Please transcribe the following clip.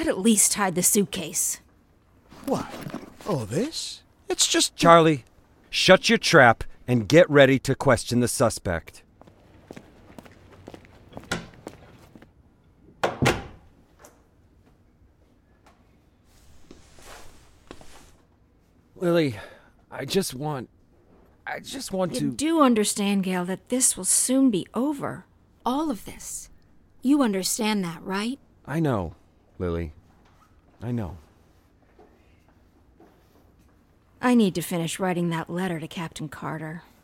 could at least hide the suitcase. What? All this? It's just... Charlie, shut your trap and get ready to question the suspect. Lily, I just want You to... do understand, Gale, that this will soon be over. All of this. You understand that, right? I know, Lily. I know. I need to finish writing that letter to Captain Carter.